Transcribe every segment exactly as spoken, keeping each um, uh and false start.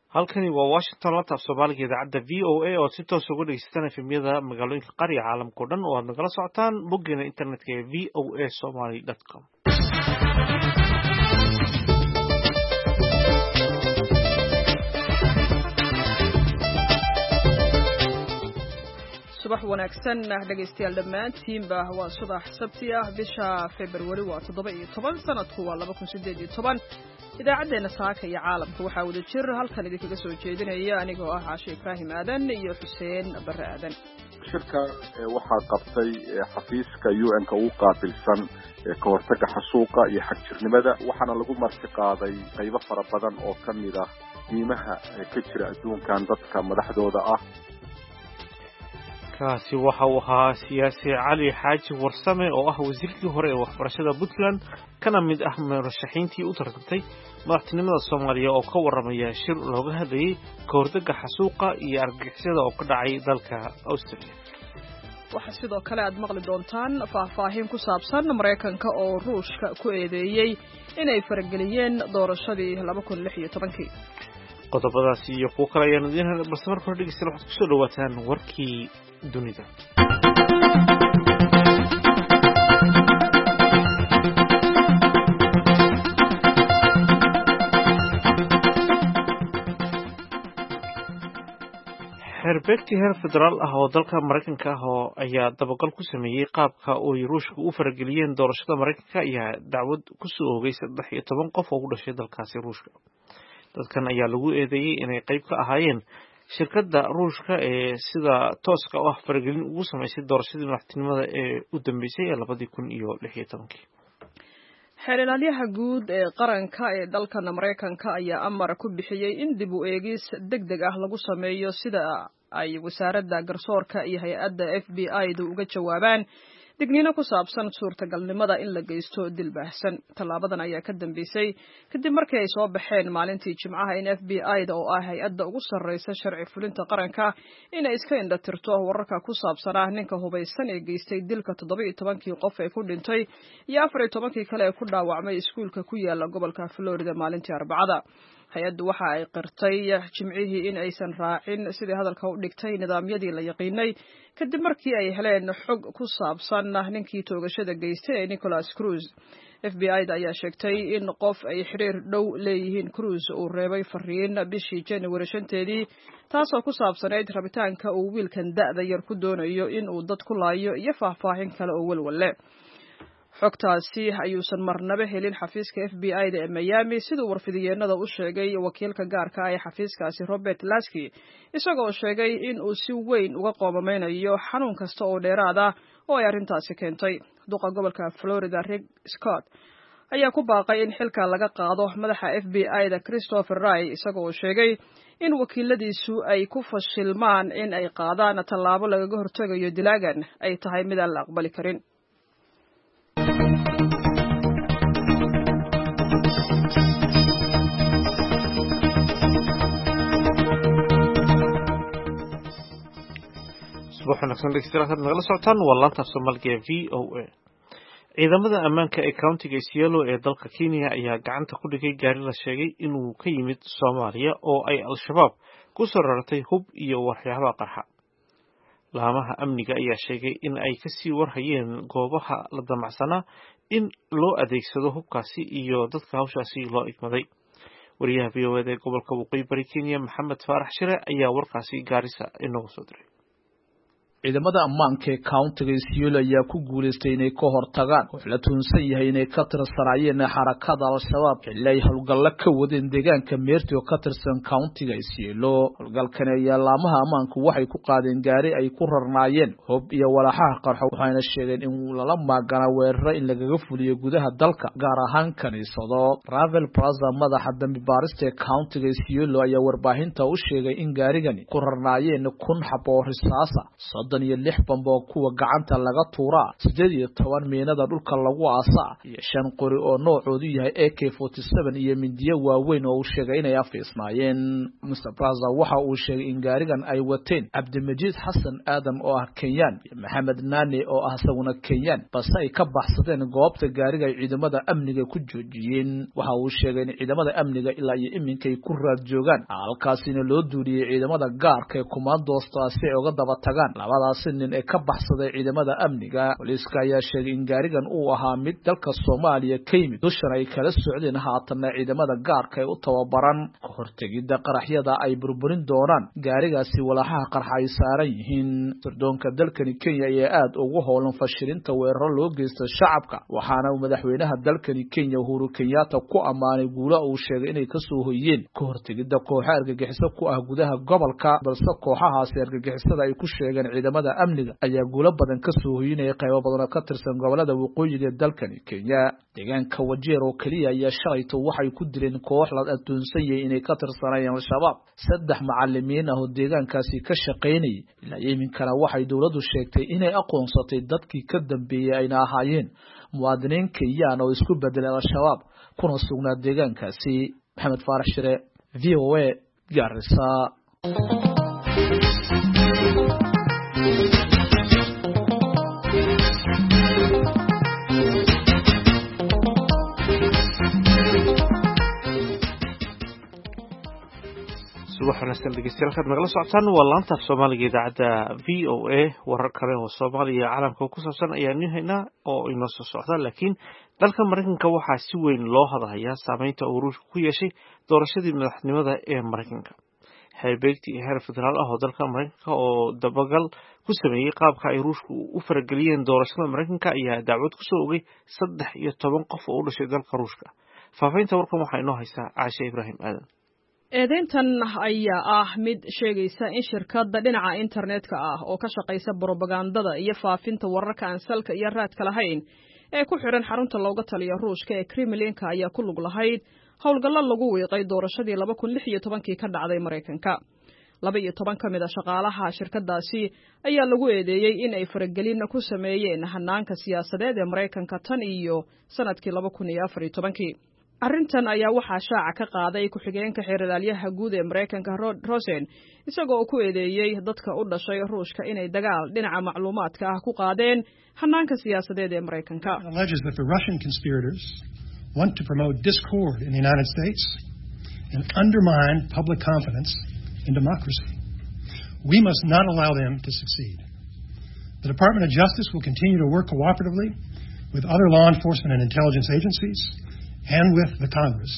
halkani waa Washington la taab Soomaaliga idaacada V O A oo si toos uga dhageysataan efemyada magaalooyinka qaariga caalamka oo dhan oo aad nagala socotaan boggeena internetka ee v o a somali dot com. subax wanaagsan dhageystayaal dhammaantiinba waa subax sabti ah bisha February waa toddoba iyo toban sanadku waa laba kun iyo siddeed iyo toban idaacadeena saaka iyo caalamka waxa wada jir halkan idinkaga soo jeedinaya anigoo ah Caashe Ibrahim Aadan iyo Xuseen Barre Aadan. shirka waxaa qabtay xafiiska U N ka ugu qaabilsan ka hortagga xasuuqa iyo xagjirnimada waxaana lagu marti qaaday qaybo fara badan oo ka mid ah diimaha ka jira adduunkan dadka madaxdooda ah. kaasi waxa uu ahaa siyaasi Cali Xaaji Warsame oo ah wasiirkii hore ee waxbarashada Puntland kana mid ah murashaxiintii u tartantay madaxtinimada Soomaaliya oo ka waramaya shir looga hadlayay ka hortagga xasuuqa iyo argagixisada oo ka dhacay dalka Australia. waxa sidoo kale aad maqli doontaan faahfaahin ku saabsan Mareykanka oo Ruushka ku eedeeyay inay farageliyeen doorashadii laba kun iyo lix iyo toban kii. qodobadaasi iyo kuwo kale ayaan idin helnay balse marka hore dhegeystayaal waxaad kusoo dhawaataan warkii dunida. xeerbeegti heer federaal ah oo dalka Mareykanka ah oo ayaa dabagal ku sameeyay qaabka ay Ruushku u farageliyeen doorashada Mareykanka ayaa dacwad ku soo oogay saddex iyo toban qof oo u dhashay dalkaasi Ruushka. dadkan ayaa lagu eedeeyay inay qayb ka ahaayeen shirkadda Ruushka ee sida tooska ah faragelin ugu sameysay doorashadii madaxtinimada ee u dambeysay ee laba kun iyo lix iyo toban. xeeladaha guud ee qaranka ee dalka Mareykanka ayaa amar ku bixiyay in dib u eegis degdeg ah lagu sameeyo sida ay wasaaradda garsoorka iyo hay'adda F B I-du uga jawaabaan digniino ku saabsan suurtagalnimada in la geysto dil baahsan. Tallaabadan ayaa ka dambeysay kadib markii ay soo baxeen maalintii Jimcaha in F B I-da oo ah hay'adda ugu sarreysa sharci fulinta qaranka inay iska indhatirto wararka ku saabsanaa ninka hubaysan ee geystay dilka toddoba iyo tobankii qof ee ku dhintay iyo afar iyo tobankii kale ee ku dhaawacmay iskuulka ku yaala gobolka Florida maalintii Arbacada. hay'addu waxa ay qirtay Jimcihii in aysan raacin sidii hadalka u dhigtay nidaamyadii la yaqiinay kadib markii ay heleen xog ku saabsan ninkii toogashada geystay ee Nicholas Cruz. F B I-da ayaa sheegtay in qof ay xiriir dhow leeyihiin Cruz uu reebay fariin bishii January shanteedii taasoo ku saabsanayd rabitaanka uu wiilkan da'da yar ku doonayo in uu dad ku laayo iyo faahfaahin kale oo walwale. xogtaasi ayuusan marnaba helin xafiiska F B I-da ee Miami sidoo warfidiyeenada u sheegay wakiilka gaarka ah ee xafiiskaasi Robert Lasky isagoo sheegay in uu si weyn uga qoomameynayo xanuun kasta oo dheeraad ah oo ay arrintaasi keentay. duqa gobolka Florida Rick Scott ayaa ku baaqay in xilka laga qaado madaxa F B I-da Christopher Wray isagoo sheegay in wakiiladiisu ay ku fashilmaan in ay qaadaan tallaabo lagaga hortagayo dilaagan ay tahay mid aan la aqbali karin. waxaan dhegeystayaal nagala socotaan waa laanta Soomaaliga ee V O A. ciidamada ammaanka ee countiga Isiolo ee dalka Kenya ayaa gacanta ku dhigay gaari la sheegay inuu ka yimid Soomaaliya oo ay al-shabaab ku soo rartay hub iyo waxyaabaha qarxa. laamaha amniga ayaa sheegay in ay ka sii warhayeen goobaha la damacsanaa in loo adeegsado hubkaasi iyo dadka hawshaasi loo igmaday. wariyaha V O A ee gobolka Waqooyi Bari Kenya Maxamed Faarax Shire ayaa warkaasi Gaarisa inoo soo diray. ciidamada ammaanka ee countiga Isiolo ayaa ku guuleystay inay ka hortagaan oo la tuunsan yahay inay ka tirsanayeen xarakada al-shabaab xilli ay howlgallo ka wadeen deegaanka Meerti oo ka tirsan countiga Isiolo. howlgalkan ayaa laamaha ammaanku waxay ku qaadeen gaari ay ku rarnaayeen hub iyo walaxaha qarxo waxayna sheegeen in lala maagana weeraro in lagaga fuliyo gudaha dalka gaar ahaan kaniisado. Ravel Plaza madaxa dambi baarista ee countiga Isiolo ayaa warbaahinta u sheegay in gaarigani ku rarnaayeen kun xabo oo risaasa soddon iyo lix bambo kuwa gacanta laga tuuraa siddeed iyo toban miinada dhulka lagu aasaa iyo shan qori oo noocoodu yahay A K forty-seven iyo mindiyo waaweyn oo uu sheegay inay afiisnaayeen. mister Braza waxa uu sheegay in gaarigan ay wateen Cabdimajid Xasan Aadam oo ah Kenyan iyo Maxamed Nani oo ah isaguna Kenyan balse ay ka baxsadeen goobta gaariga ay ciidamada amniga ku joojiyeen. waxa uu sheegay in ciidamada amniga ilaa iyo iminkay ku raad joogaan halkaasina loo duuliyay ciidamada gaarka ee kumaandoosta si ay uga daba tagaan labadaas nin ee ka baxsaday ciidamada amniga. booliiska ayaa sheegay in gaarigan uu ahaa mid dalka Soomaaliya ka yimid dushan ay kala socdeen haatana ciidamada gaarka ee u tababaran ka hortagida qaraxyada ay burburin doonaan gaarigaasi walaxaha qarxa ay saaran yihiin. sirdoonka dalkani Kenya ayaa aad ugu howlan fashilinta weeraro loo geysto shacabka waxaana uu madaxweynaha dalkani Kenya Uhuru Kenyatta ku amaanay guula uu sheegay inay ka soo hoyeen ka hortagida kooxo argagixiso ku ah gudaha gobolka balse kooxahaasi argagixisada ay ku sheegeen ciidamada amniga ayaa guulo badan ka soo hoyinaya qaybo badan oo ka tirsan gobolada waqooyiga dalkani Kenya. deegaanka Wajir oo kaliya ayaa shalayto waxay ku dileen koox la adoonsan yahay inay ka tirsanayeen al-shabaab saddex macallimiin ah oo deegaankaasi ka shaqeynay ilaa iminkana waxay dawladdu sheegtay inay aqoonsatay dadkii ka dambeeyay ayna ahaayeen muwaadiniin Kenyan oo isku bedelay al-shabaab kuna sugnaa deegaankaasi. Maxamed Faarax Shire V O A Garissa. subax wanaagsan dhegeystayaal halkaad nagala socotaan waa laanta af Soomaaliga idaacadda V O A. warar kale oo Soomaaliya iyo caalamka ku saabsan ayaan haynaa oo inoo soo socda laakiin dalka Mareykanka waxaa si weyn loo hadlayaa saameynta uu Ruushku ku yeeshay doorashadii madaxtinimada ee Mareykanka. Hay'adda heer federaal ah oo dalka Mareykanka oo dabagal ku sameeyay qaabka ay Ruushku u farageliyeen doorashada Mareykanka ayaa dacwad ku soo oogay saddex iyo toban qof oo u dhashay dalka Ruushka. faafaynta warkan waxaa inoo haysaa Caashe Ibraahim Aadan. eedeyntan ayaa ah mid sheegaysa in shirkadda dhinaca internetka ah oo ka shaqaysa propagandada iyo faafinta wararka aan salka iyo raadka lahayn ee ku xiran xarunta looga taliyo Ruushka ee Kremlinka ayaa ku lug lahayd howlgallo lagu weeqay doorashadii laba kun lix iyo toban ka dhacday Mareykanka. laba iyo toban ka mid ah shaqaalaha shirkadaasi ayaa lagu eedeeyay in ay faragelin ku sameeyeen hanaanka siyaasadeed ee Mareykanka tan iyo sanadkii laba kun iyo afar iyo toban. arrintan ayaa waxaa shaaca ka qaaday ku-xigeenka xeeralaalyaha guud ee Mareykanka Rod Rosen isagoo ku eedeeyay dadka u dhashay Ruushka inay dagaal dhinaca macluumaadka ah ku qaadeen hanaanka siyaasadeed ee Mareykanka. alleges that the Russian conspirators want to promote discord in the United States and undermine public confidence in democracy. We must not allow them to succeed. The Department of Justice will continue to work cooperatively with other law enforcement and intelligence agencies and with the Congress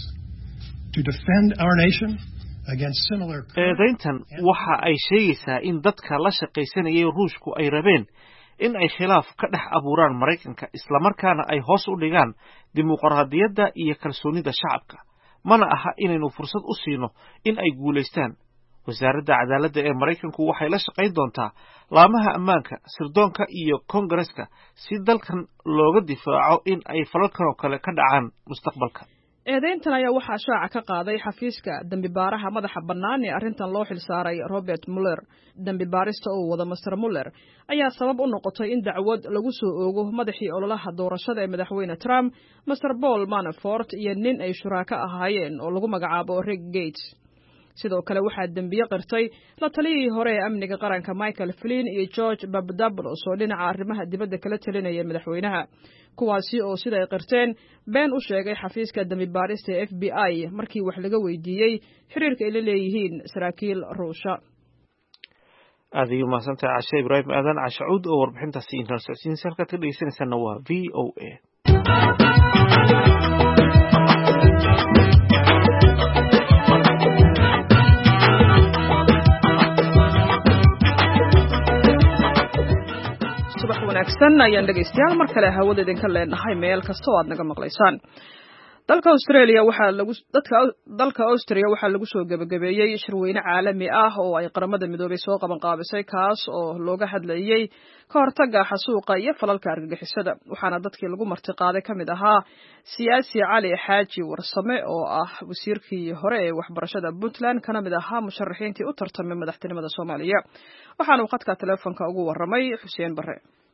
to defend our nation against similar. eedeyntan waxa ay sheegaysaa in dadka la shaqaysanayay Ruushku ay rabeen in ay khilaaf ka dhex abuuraan Mareykanka isla markaana ay hoos u dhigaan dimuqraadiyadda iyo kalsoonida shacabka. mana aha inaynu fursad u siino in ay guuleystaan. wasaaradda cadaaladda ee Mareykanku waxay la shaqayn doontaa laamaha ammaanka, sirdoonka iyo Kongareeska si dalkan looga difaaco in ay falalkan oo kale ka dhacaan mustaqbalka. eedeyntan ayaa waxaa shaaca ka qaaday xafiiska dambi baaraha madaxa bannaan ee arrintan loo xilsaaray Robert Mueller. dambi baarista uu wada Mister Mueller ayaa sabab u noqotay in dacwad lagu soo oogo madaxii ololaha doorashada ee madaxweyne Trump, Mister Paul Manafort iyo nin ay shuraaka ahaayeen oo lagu magacaabo Rick Gates. sidoo kale waxaa dambiye qirtay la taliyay hore ee amniga qaranka Michael Flynn iyo George Papadopoulos oo dhinaca arrimaha dibadda kala talinaya madaxweynaha, kuwaasi oo sida ay qirteen been u sheegay xafiiska dambi baarista F B I markii wax laga weydiiyay xiriirka ay la leeyihiin saraakiil Ruusha. aad iyo maasanta Caashe Ibraahim Aadan. Caashe Cuud oo warbixintaasi inta socodsiin salka ka dhageysanaysan waa V O A. wanaagsan ayaan dhegeystayaal mar kale hawada idinka leenahay meel kasta oo aad naga maqlaysaan. dalka Australia waxaa lagu dadka dalka Austria waxaa lagu soo gabagabeeyay shirweyne caalami ah oo ay qaramada midoobay soo qaban qaabisay kaas oo looga hadlayay ka hortagga xasuuqa iyo falalka argagixisada waxaana dadkii lagu marti qaaday kamid ahaa siyaasi Cali Xaaji Warsame oo ah wasiirkii hore ee waxbarashada Puntland kana mid ahaa musharaxiintii u tartamay madaxtinimada Soomaaliya waxaana uu khadka telefoonka ugu waramay Xuseen Barre.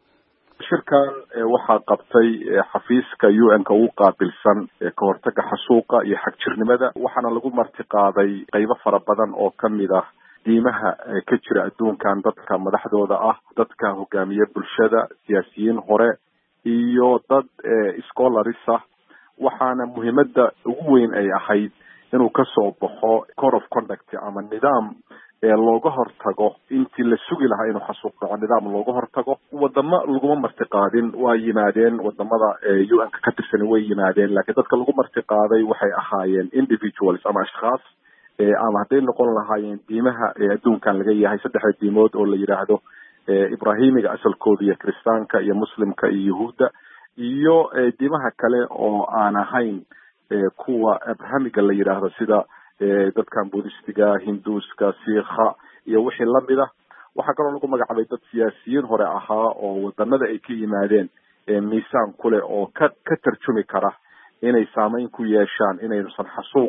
shirkan waxaa qabtay xafiiska U N ka ugu qaabilsan ka hortagga xasuuqa iyo xagjirnimada waxaana lagu marti qaaday qaybo fara badan oo kamid ah diimaha ka jira adduunkan dadka madaxdooda ah dadka hogaamiye bulshada siyaasiyiin hore iyo dad scholars ah waxaana muhiimada ugu weyn ay ahayd inuu ka soo baxo code of conduct ama nidaam ee looga hortago intii la sugi lahaa inuu xasuuq dhaco nidaam looga hortago wadamo laguma marti qaadin waa yimaadeen wadamada U N ka ka tirsan way yimaadeen laakiin dadka lagu marti qaaday waxay ahaayeen individuals ama ashkhas ee ama hadday noqon lahaayeen diimaha ee adduunkan laga yahay saddexda diimood oo la yiraahdo Ibraahimiga asalkooda iyo Kiristaanka iyo Muslimka iyo Yahuudda iyo diimaha kale oo aan ahayn kuwa Abrahamiga la yiraahdo sida dadkan buddhistiga hinduuska siikha iyo wixii lamid ah waxa kaloo lagu magacaabay dad siyaasiyiin hore ahaa oo wadanada ay ka yimaadeen miisaan kule oo ka ka tarjumi kara inay saameyn ku yeeshaan inaysan xasuuq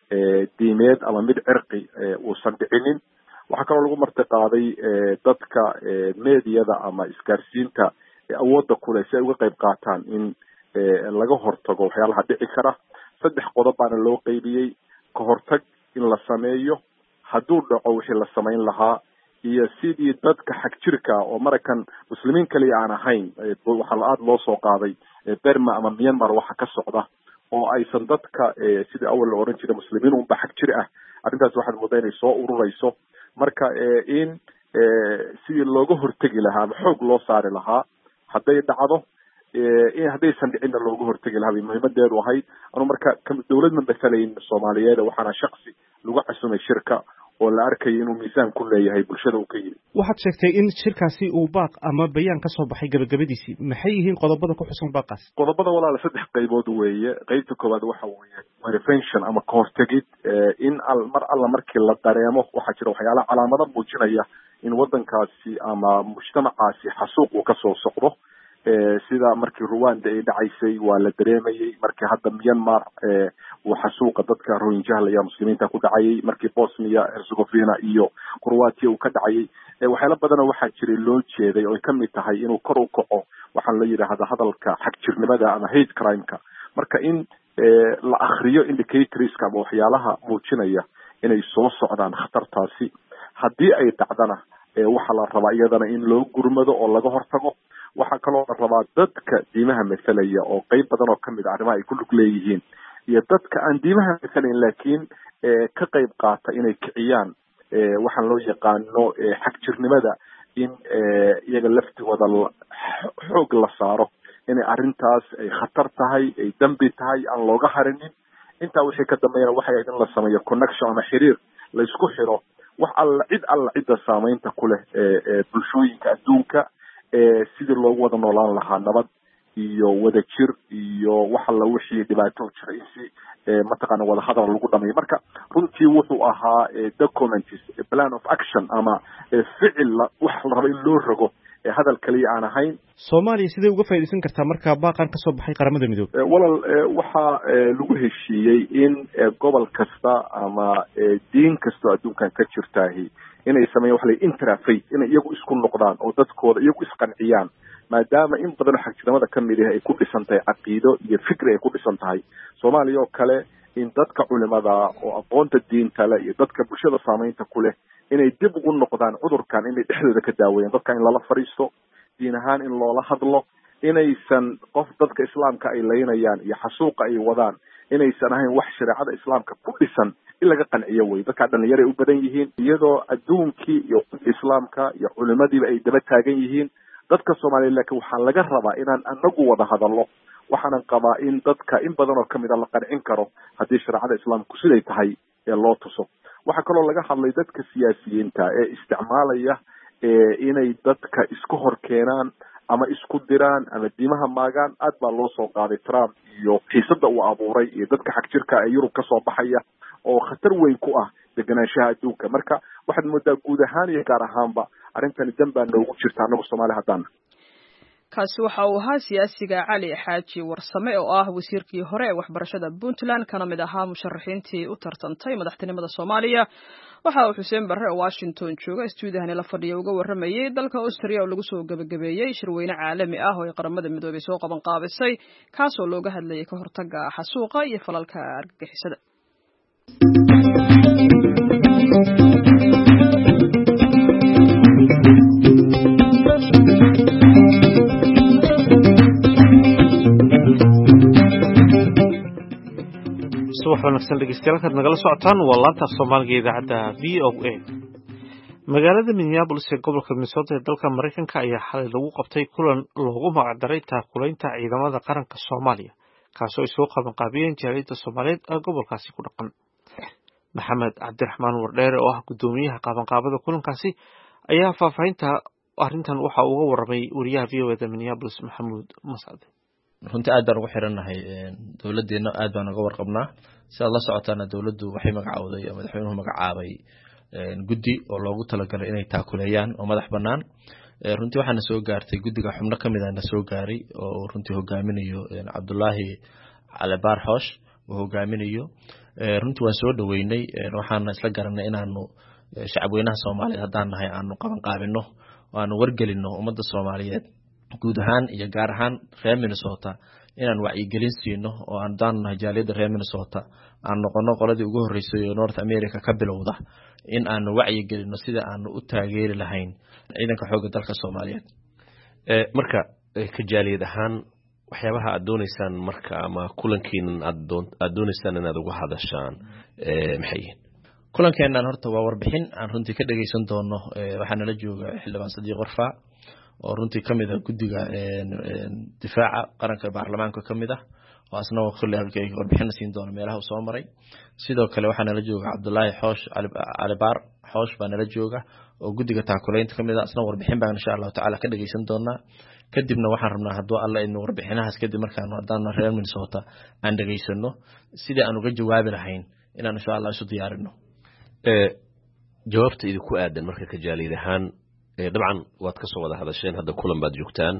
diimeed ama mid cirqi uusan dhicinin waxa kaloo lagu marti qaaday dadka meediyada ama isgaarsiinta awoodda kule si ay uga qayb qaataan in laga hortago waxyaalaha dhici kara saddex qodob baana loo qaybiyey ka hortag in la sameeyo hadduu dhaco wixii la samayn lahaa iyo sidii dadka xagjirka oo Maraykan muslimiin kaliya aan ahayn waxa aad loo soo qaaday Burma ama Myanmar waxa ka socda oo aysan dadka sidii awal la oran jiray muslimiin u ba xagjir ah arrintaas waxaad moodaa inay soo ururayso marka in sidii looga hortagi lahaa xoog loo saari lahaa hadday dhacdo in haddaysan dhicinna looga hortagi lahaa muhiimadeedu ahayd anu marka dawlad ma matalayn Soomaaliyeed waxaana shakhsi lagu casumay shirka oo la arkay inuu miisaan ku leeyahay bulshada uu ka yiri waxaad sheegtay in shirkaasi uu baaq ama bayaan ka soo baxay gabagabadiisii maxay yihiin qodobada ku xusan baaqaas qodobada walaal saddex qaybood weeye qaybta koowaad waxa weeye prevention ama ka hortagid in al mar alla markii la dareemo waxa jira waxyaalaha calaamado muujinaya in wadankaasi ama mujtamacaasi xasuuq uu ka soo socdo sida markii Rwanda ay dhacaysay waa la dareemayay markii hadda Myanmar uu xasuuqa dadka Rohingya la muslimiinta ku dhacayay markii Bosnia Herzegovina iyo Croatia uu ka dhacayay waxyaalo badan oo waxa jiray loo jeeday oo ka mid tahay inuu kor u kaco waxaan la yiraahdaa hadalka xagjirnimada ama hate crime-ka marka in la akhriyo indicators-ka ama waxyaalaha muujinaya inay soo socdaan khatartaasi haddii ay dhacdana waxa la rabaa iyadana in loo gurmado oo laga hortago waxa kaloo la rabaa dadka diimaha meselaya oo qayb badan oo kamid ah arrimaha ay ku lug leeyihiin iyo dadka aan diimaha meselayn laakiin ka qayb qaata inay kiciyaan waxaan loo yaqaano xagjirnimada in iyaga laftigooda xoog la saaro inay arrintaas ay khatar tahay ay dambi tahay aan looga harinin intaa wixii ka dambeeyana waxay ahayd in la sameeyo connection ama xiriir la isku xiro wax alla cid alla cidda saameynta ku leh bulshooyinka adduunka sidii loogu wada noolaan lahaa nabad iyo wada jir iyo wax alla wixii dhibaato jiray si mataqaana wada hadal lagu dhameeyo marka runtii wuxuu ahaa documents plan of action ama ficil wax la rabo in loo rogo hadal kaliya aan ahayn Soomaaliya sidee uga faa'iideysan kartaa marka baaqan ka soo baxay qaramada midoobay walal waxa lagu heshiiyey in gobol kasta ama diin kasta adduunkan ka jirtaahi inay sameeyaan wax la interfaith inay iyagu isku noqdaan oo dadkooda iyagu isqanciyaan maadaama in badan xagjirnimada ka mid ah ay ku dhisan tahay caqiido iyo fikri ay ku dhisan tahay Soomaaliya oo kale in dadka culimada oo aqoonta diinta leh iyo dadka bulshada saameynta ku leh inay dib ugu noqdaan cudurkan inay dhexdooda ka daaweeyaan dadka in lala fariisto diin ahaan in loola hadlo inaysan qof dadka islaamka ay leynayaan iyo xasuuqa ay wadaan inaysan ahayn wax shariicada islaamka ku dhisan in laga qanciyo way dadka dhalinyaro ay u badan yihiin iyadoo adduunkii iyo islaamka iyo culimadiiba ay daba taagan yihiin dadka Soomaaliyeed laakiin waxaa laga rabaa inaan anagu wada hadallo waxaanan qabaa in dadka in badan oo kamid ah la qancin karo haddii shariicada islaamku siday tahay ee loo tuso waxa kaloo laga hadlay dadka siyaasiyiinta ee isticmaalaya inay dadka isku hor keenaan ama isku diraan ama diimaha maagaan aad baa loo soo qaaday Trump iyo xiisada uu abuuray iyo dadka xag jirka ee Yurub ka soo baxaya oo khatar weyn ku ah deganaanshaha adduunka. Marka waxaad moodaa guud ahaan iyo gaar ahaanba arrintan danbaa noogu jirta anagu Soomaali haddaan. kaasi waxa uu ahaa siyaasiga Cali Xaaji Warsame oo ah wasiirkii hore ee waxbarashada Puntland kana mid ahaa musharaxiintii u tartantay madaxtinimada Soomaaliya. waxa uu Xuseen Barre oo Washington jooga stuudiyaha la fadhiyo uga waramayay dalka Australia oo lagu soo gabagabeeyay shirweyne caalami ah oo ay qaramada midoobay soo qaban qaabisay kaas oo looga hadlayay ka hortagga xasuuqa iyo falalka argagixisada. subax wanaagsan dhegeystayaal kaad nagala socotaan waa laanta Soomaaliga idaacadda V O A. magaalada Minneapolis ee gobolka Minnesota ee dalka Mareykanka ayaa xalay lagu qabtay kulan loogu magac daray taakulaynta ciidamada qaranka Soomaaliya kaasoo ay soo qaban qaabiyeen jaaliyadda Soomaaliyeed ee gobolkaasi ku dhaqan. Maxamed Cabdiraxmaan Wardheere oo ah gudoomiyaha qabanqaabada kulankaasi ayaa faahfaahinta arrintan waxa uu uga warramay wariyaha V O A da Minneapolis Maxamuud Mascade. runtii aad baan ugu xirannahay dawladdeena aad baan uga warqabnaa sida la socotaana dawladdu waxay magacawday ama madaxweynuhu magacaabay guddi oo loogu talagalay inay taakuleeyaan oo madax bannaan. runtii waxaana soo gaartay guddiga xubno ka mid ah na soo gaaray oo runtii hogaaminayo Cabdullaahi Calibaar Xoosh oo hogaaminayo. runtii waan soo dhaweynay waxaana isla garanay inaanu shacabweynaha Soomaaliyeed haddaan nahay aanu qaban qaabino oo aanu wargelino ummadda Soomaaliyeed guud ahaan iyo gaar ahaan reer Minnesota inaan wacyigelin siino oo aan daanahay jaaliyadda reer Minnesota aan noqono qoladii ugu horeysay ee North America ka bilowda in aanu wacyigelino sida aanu u taageeri lahayn ciidanka xoogga dalka Soomaaliyeed. ee marka ka jaaliyad ahaan waxyaabaha aad doonaysaan marka ama kulankiinan aad doon aad doonaysaan inaad uga hadashaan ee maxay yihiin kulankeenan horta waa warbixin aan runtii ka dhageysan doono waxaana la jooga xildhibaan Sadiiq Warfaa oo runtii kamid ah guddiga difaaca qaranka baarlamaanka kamid ah oo asna waqti halkay warbixin siin doono meelaha uu soo maray. sidoo kale waxaana la jooga Cabdullaahi Xoosh Calibaar Xoosh baana la jooga oo guddiga taakulaynta kamid ah asna warbixin baan insha Allah taala ka dhageysan doonaa. kadibna waxaan rabnaa hadduu alla in warbixinahaas kadib markaan hadaan reer Minnesota aan dhageysano sidii aan uga jawaabi lahayn inaan insha Allah isu diyaarino. ee jawaabta idinku aadan marka ka jaaliyad ahaan dabcan waad ka soo wada hadasheen hadda kulan baad joogtaan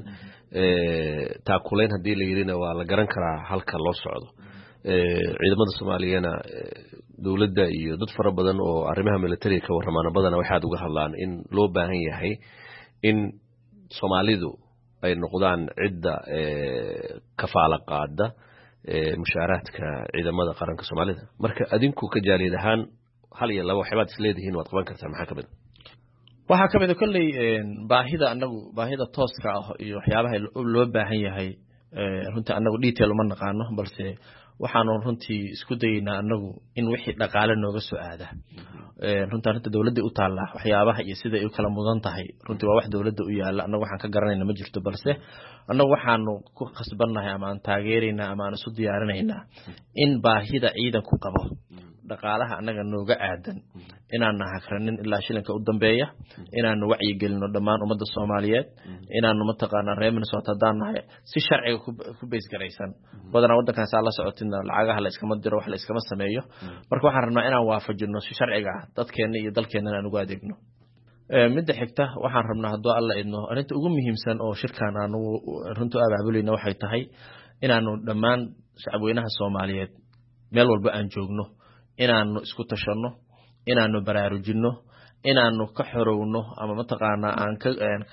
ee taakulayn hadii la yirina waa la garan karaa halka loo socdo. ee ciidamada Soomaaliyeena dawladda iyo dad fara badan oo arrimaha militariga ka warramaana badan waxaad uga hadlaan in loo baahan yahay in Soomaalidu ay noqdaan cidda ee kafaala qaada ee mushaaraadka ciidamada qaranka Soomaalida. marka adinku ka jaaliyad ahaan hal iyo laba waxbaad isleedihiin waad qaban kartaa maxaa kamid waxa kamid ah kulli baahida anagu baahida tooska ah iyo waxyaabaha loo baahan yahay runtii anagu detail uma naqaano balse waxaanu runtii isku daynaa anagu in wixii dhaqaale nooga soo aada runtii runtii dawladda u taala waxyaabaha iyo sida ay kala mudan tahay runtii waa wax dawladda u yaala anagu waxaan ka garanayna ma jirto balse anagu waxaanu ku khasbanahay ama aan taageerayna ama aan isu diyaarinayna in baahida ciidanku qabo dhaqaalaha anaga nooga aadan inaan hakranin ilaa shilinka u dambeeya inaanu wacyi gelino dhammaan ummadda Soomaaliyeed inaanu mataqaana reer Minnesota daanahay si sharciga ku bees garaysan badanaa wadankaas la socotina lacagaha la iskama diro wax la iskama sameeyo. marka waxaan rabnaa inaan waafajino si sharciga ah dadkeena iyo dalkeena aan ugu adeegno. ee midda xigta waxaan rabnaa hadduu alla idno arinta ugu muhiimsan oo shirkaan aanu runtii abaabulina waxay tahay inaanu dhammaan shacabweynaha Soomaaliyeed meel walba aan joogno inaanu isku tashano inaanu baraarujino inaanu ka xorowno ama mataqaana aan ka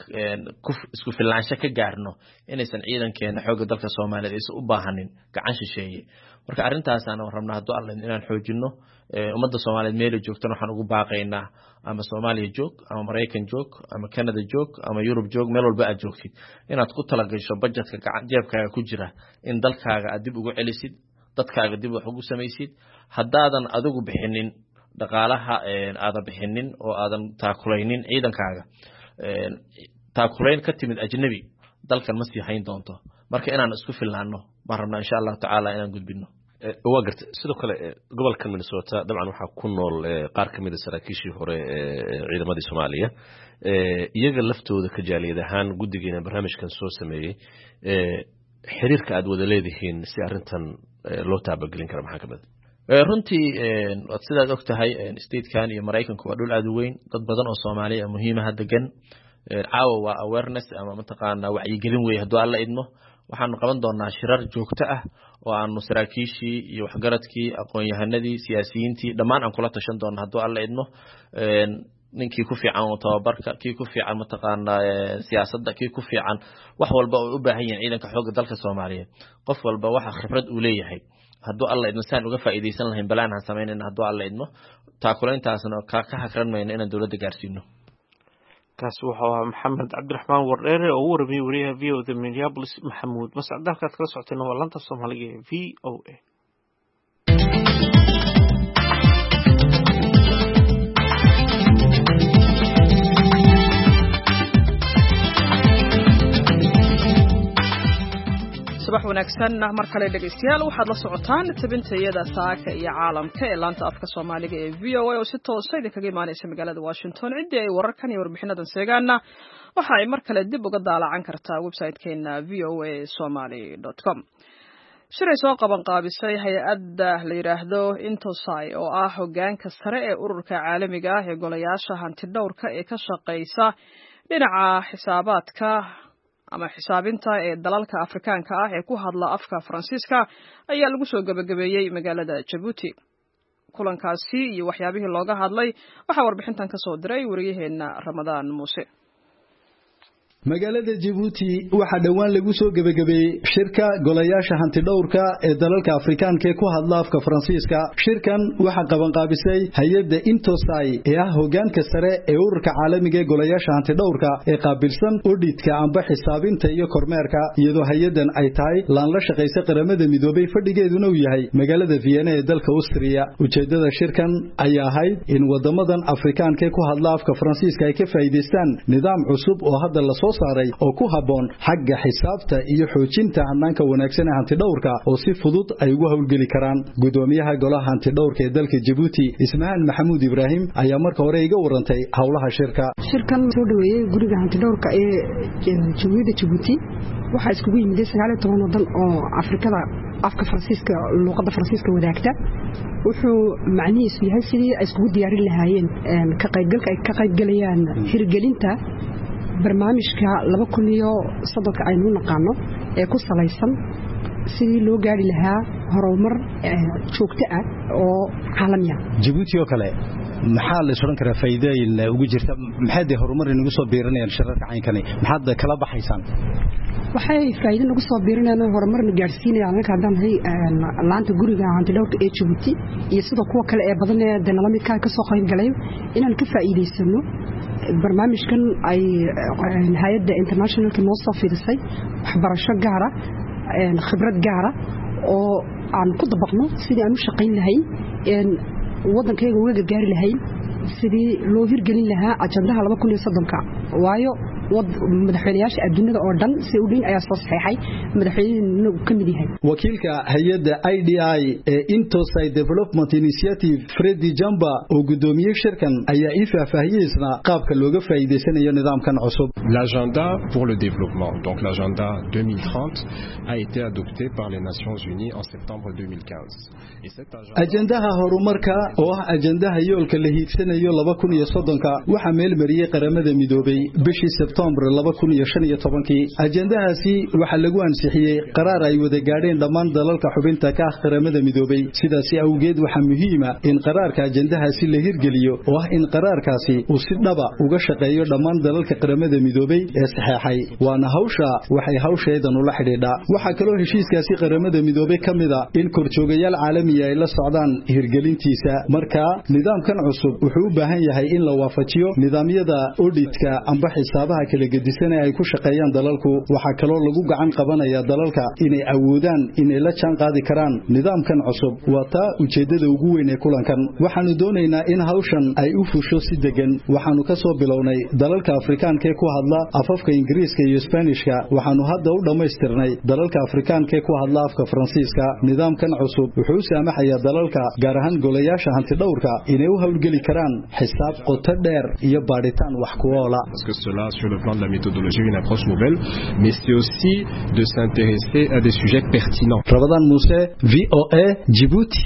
isku filaansho ka gaarno inaysan ciidankeena xoogga dalka Soomaaliyeed aysan u baahanin gacan shisheeye. marka arintaas aan rabnaa hadduu alla inaan xoojino ummadda Soomaaliyeed meel joogto waxaan ugu baaqaynaa ama Soomaaliya joog ama Mareykan joog ama Canada joog ama Europe joog meel walba aad joogtid inaad ku talagasho budgetka gacan jeebkaaga ku jira in dalkaaga aad dib ugu celisid dadkaaga dib wax ugu samaysid haddaadan adigu bixinin dhaqaalaha aad bixinin oo aadan taakulaynin ciidankaaga taakulayn ka timid ajnabi dalkan ma sii hayn doonto. marka inaan isku filaano ma rabnaa insha Allah taala inaan gudbino. waa gartay sidoo kale gobolkan Minnesota dabcan waxa ku nool qaar kamid ah saraakiishii hore ee ciidamadii Soomaaliya iyaga laftooda ka jaaliyad ahaan gudigeena barnaamijkan soo sameeyay xiriirka aad wada leedihiin si arintan loo taabagelin karo maxaa kamid runtii wad sidaad ogtahay state-kan iyo Mareykanku waa dhul aad u weyn dad badan oo Soomaali ah muhiim ah degan caawa waa awareness ama mataqaana wacyigelin weey haduu alla idmo waxaan qaban doonaa shirar joogto ah oo aanu saraakiishii iyo waxgaradkii aqoon-yahanadii siyaasiyiintii dhammaan aan kula tashan doonaa haduu alla idmo ninkii ku fiican oo tababarka kii ku fiican mataqaana siyaasadda kii ku fiican wax walba oo u baahan yahay ciidanka xoogga dalka Soomaaliyeed qof walba waxa khibrad u leeyahay haduu alla idmo saan uga faa'iideysan lahayn balaan aan sameynayna haduu alla idmo taakuleyntaasna ka ka hakranmayna inaan dawladda gaarsiino kaas wuxuu ahaa Maxamed Cabdiraxmaan Wardheere oo u warmiyay wariyaha V O A Minneapolis Maxamuud Mascad dalka kala socotay lanta Soomaaliga ee V O A subax wanaagsan mar kale dhageystayaal waxaad la socotaan tabintayada saaka iyo caalamka ee laanta afka Soomaaliga ee V O A oo si toos ah idinkaga imaanaysa magaalada Washington cidii ay wararkan iyo warbixinadan seegaana waxa ay mar kale dib uga daalacan kartaa website-keena v o a somali dot com shiray soo qaban qaabisay hay'adda la yiraahdo Intosai oo ah hoggaanka sare ee ururka caalamiga ah ee golayaasha hantidhawrka ee ka shaqeysa dhinaca xisaabaadka ama xisaabinta ee dalalka Afrikaanka ah ee ku hadla afka Faransiiska ayaa lagu soo gabagabeeyay magaalada Djibouti kulankaasi iyo waxyaabihii looga hadlay waxa warbixintan ka soo diray wariyaheena Ramadaan Muuse magaalada Djibouti waxa dhawaan lagu soo gabagabeeyay shirka golayaasha hantidhawrka ee dalalka Afrikaanka ee ku hadla afka Faransiiska shirkan waxa qaban qaabisay hay'adda Intosai ee ah hoggaanka sare ee ururka caalamiga ee golayaasha hantidhawrka ee qaabilsan auditka amba xisaabinta iyo kormeerka iyadoo hay'adan ay tahay laan la shaqeysa qaramada midoobay fadhigeeduna uu yahay magaalada Vienna ee dalka Austria ujeedada shirkan ayaa ahayd in wadamadan Afrikaanka ee ku hadla afka Faransiiska ay ka faa'iideystaan nidaam cusub oo hadda la soo saaray oo ku haboon xagga xisaabta iyo xoojinta hanaanka wanaagsan ee hantidhawrka oo si fudud ay ugu hawlgeli karaan gudoomiyaha golaha hantidhawrka ee dalka Djibouti Ismahan Maxamuud Ibrahim ayaa marka hore iga warantay hawlaha shirka shirkan soo dhaweeyay guriga hantidhawrka ee Jamhuuriyadda Djibouti waxa iskugu yimid sagaal iyo toban wadan oo Afrikada afka Faransiiska luqadda Faransiiska wadaagta wuxuu macnihiisu yahay sidii ay iskugu diyaarin lahaayeen ka qaybgalka ay ka qaybgalayaan hirgelinta barnaamijka laba kun iyo soddon aynu naqaano ee ku salaysan sidii loo gaari lahaa horumar joogto ah oo caalami ah Djibouti oo kale maxaa la soo karaa faa'iidooyin ugu jirta maxay de horumar inagu soo biirinayaan shirarka caynkani maxaad kala baxaysaan waxay faa'iido nagu soo biirinayaan horumar gaarsiinayaan halka hadaan hay laanta guriga hantidhawrka ee Djibouti iyo sidoo kuwa kale ee badan ee dynamicka ka soo qayb galay inaan ka faa'iideysano barnaamijkan ay hay'adda internationalka noo soo fiirsay waxbarasho gaar ah khibrad gaar ah oo aan ku dabaqno sidii aan u shaqayn lahayn in wadankayga uga gaari lahayn sidii loo hirgelin lahaa ajandaha laba kun iyo soddon waayo madaxweynayaasha adduunyada oo dhan si u dhin ayaa soo saxeexay madaxweynaha ka mid yahay wakiilka hay'adda I D I ee Intosai Development Initiative Freddy Jamba oo gudoomiyay shirkan ayaa ii faahfaahiyay qaabka looga faa'iideysanayo nidaamkan cusub l'agenda pour le développement donc l'agenda deux mille trente a été adopté par les Nations Unies en septembre deux mille quinze et cet agenda ajandaha horumarka oo ah ajandaha yoolka la hiigsanayo laba kun iyo soddon waxa meel mariyay qaramada midoobay bishii September laba kun iyo shan iyo toban ajandahaasi waxa lagu ansixiyay qaraar ay wada gaadheen dhammaan dalalka xubinta ka ah qaramada midoobay sidaas awgeed waxa muhiim ah in qaraarka ajandahaasi la hirgeliyo oo ah in qaraarkaasi uu si dhaba uga shaqeeyo dhammaan dalalka qaramada midoobay ee saxeexay waana hawsha waxay hawsheedan ula xidhiidhaa waxa kale oo heshiiskaasi qaramada midoobay kamida in korjoogayaal caalami ah ay la socdaan hirgelintiisa marka nidaamkan cusub wuxuu u baahan yahay in la waafajiyo nidaamyada auditka amba xisaabaha xirfadaha kala gedisan ee ay ku shaqeeyaan dalalku waxa kale oo lagu gacan qabanaya dalalka inay awoodaan inay la jaan qaadi karaan nidaamkan cusub wata ujeedada ugu weyn ee kulankan waxaanu doonaynaa in hawshan ay u fusho si degan waxaanu ka soo bilownay dalalka Afrikaanka ee ku hadla afafka Ingiriiska iyo Isbaanishka waxaanu hadda u dhameystirnay dalalka Afrikaanka ee ku hadla afka Faransiiska nidaamkan cusub wuxuu saamaxayaa dalalka gaar ahaan golayaasha hanti dhawrka inay u hawlgeli karaan xisaab qoto dheer iyo baadhitaan wax ku oola parce que cela sur le plan de la méthodologie une approche nouvelle mais c'est aussi de s'intéresser à des sujets pertinents. Ramadan Mousse, V O A Djibouti.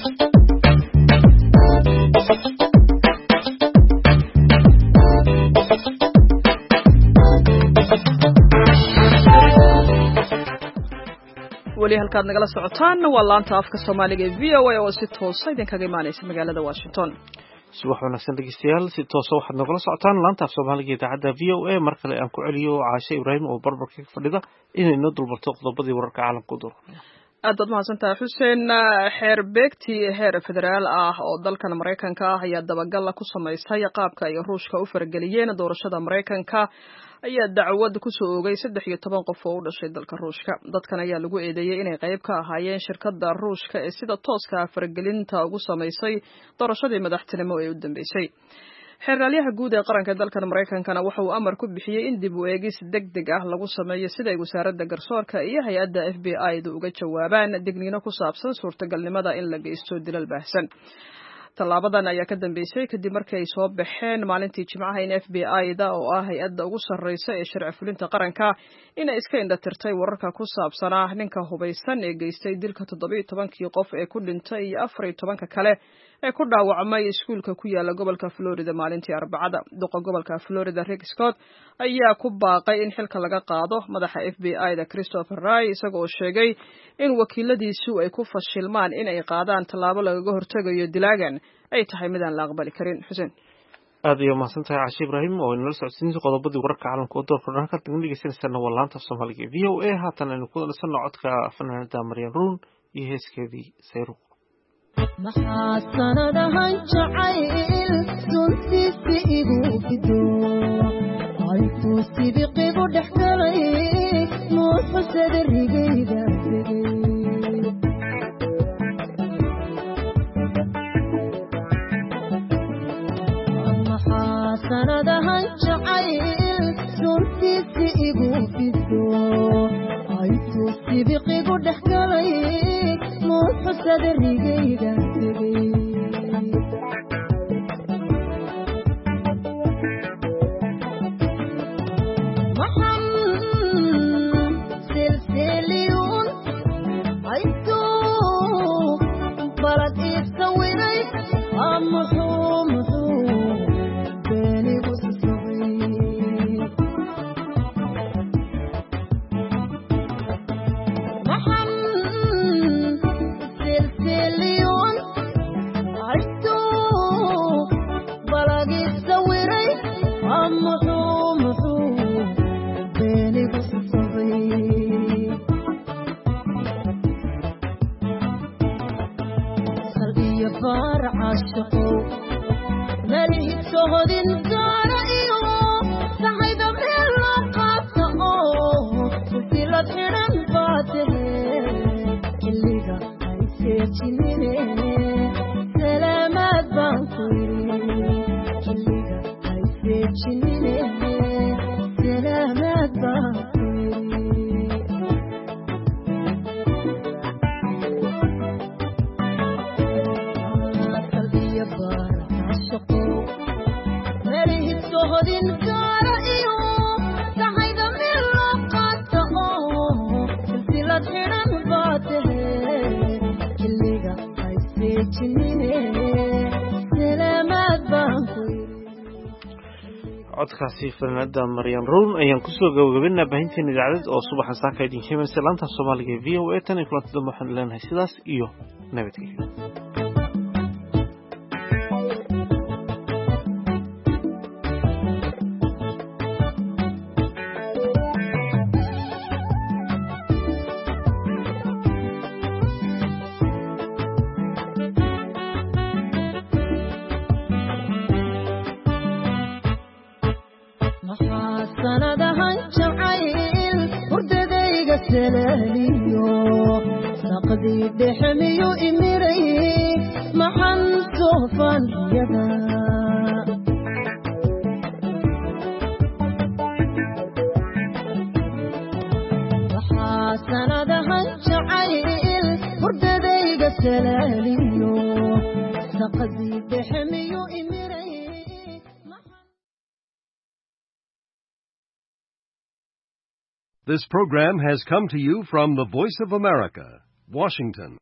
wali halkaad nagala socotaan waa laanta afka Soomaaliga ee V O A oo si toos ah idinkaga imaanaysa magaalada Washington. subax wanaagsan dhegeystayaal si toos ah waxaad nagala socotaan laanta af Soomaaliga ee idaacadda V O A mar kale aan ku celiyo Caashe Ibraahim oo barbarka ka fadhida inay noo dulbarto qodobadii wararka caalamka u doornay. aad baad mahadsantahay Xuseen. xeer beegti heer federaal ah oo dalkan Mareykanka ah ayaa dabagal ku sameysay qaabka ay Ruushka u farageliyeen doorashada Mareykanka ayaa dacwad ku soo oogay saddex iyo toban qof oo u dhashay dalka Ruushka. dadkan ayaa lagu eedeeyay inay qayb ka ahaayeen shirkadda Ruushka ee sida tooska ah faragelinta ugu sameysay doorashadii madaxtinimo ee u dambeysay. xeeralyaha guud ee qaranka dalkan Mareykankana waxa uu amar ku bixiyay in dib u eegis degdeg ah lagu sameeyo sida ay wasaaradda garsoorka iyo hay'adda F B I-da uga jawaabaan digniino ku saabsan suurtagalnimada in la geysto dilal baahsan. tallaabadan ayaa ka dambeysay kadib markii ay soo baxeen maalintii Jimcaha in F B I-da oo ah hay'adda ugu sarreysa ee sharci fulinta qaranka inay iska indhatirtay wararka ku saabsanaa ninka hubeysan ee geystay dilka toddoba iyo tobankii qof ee ku dhintay iyo afar iyo tobanka kale ee ku dhaawacmay iskuulka ku yaala gobolka Florida maalintii Arbacada. duqa gobolka Florida Rick Scott ayaa ku baaqay in xilka laga qaado madaxa F B I-da Christopher Wray isagoo sheegay in wakiiladiisu ay ku fashilmaan in ay qaadaan tallaabo lagaga hortagayo dilaagan ay tahay mid aan la aqbali karin. Xuseen aad iyo mahadsantahay Caashe Ibraahim oo inala socodsiinaysa qodobadii wararka caalamka oo doorka dhanka dhegeysanaysa waa laanta Soomaaliga V O A haatan aynu ku dhasano codka fanaanada Maryan Ruun iyo heeskeedii Sayru. maxaa sanadahan jacayl suntiisi igu fido aytuu sidiqigu dhex galay muuxusada rigayda tegay maxaa sanadahan jacayl suntiisi igu fido aytuu sidiqigu dhex galay muuxusada rigayda tegay maxan silsiliyuun aytuu balad iibsawiray muxuu muxuu beenigu sisabay maxan silsiliyuun aytuu balad iibsawiray muxuu muxuu beenigu sisabay qalbiya baar caashaqo malihid sohodin gaara iyo saxayda meel loo qaata oo silsilad xidhan baa tahe xilliga ay seejinine salaamaad baan ku yiri xilliga ay seejinine salaamaad baan ku yiri qalbiya baar caashaqo malihid sohodin gaara iyo saxayda meel loo qaata oo silsilad xidhan baa tahe xilliga ay seejinine salaamaad baan ku yiri codkaasi fanaanada Maryan Ruun ayaan ku soo gabagabeynaa baahinteena idaacadda oo subaxan saaka idin heemaysa laanta Soomaaliga ee V O A tan iyo kulantada waxaan leenahay sidaas iyo nabadgelyo. maxaa سلاليو سقدي بحميو إمري محن صوفان يدا وحاسنا دهن شعيل بردديق سلاليو سقدي بحميو إمري. This program has come to you from the Voice of America, Washington.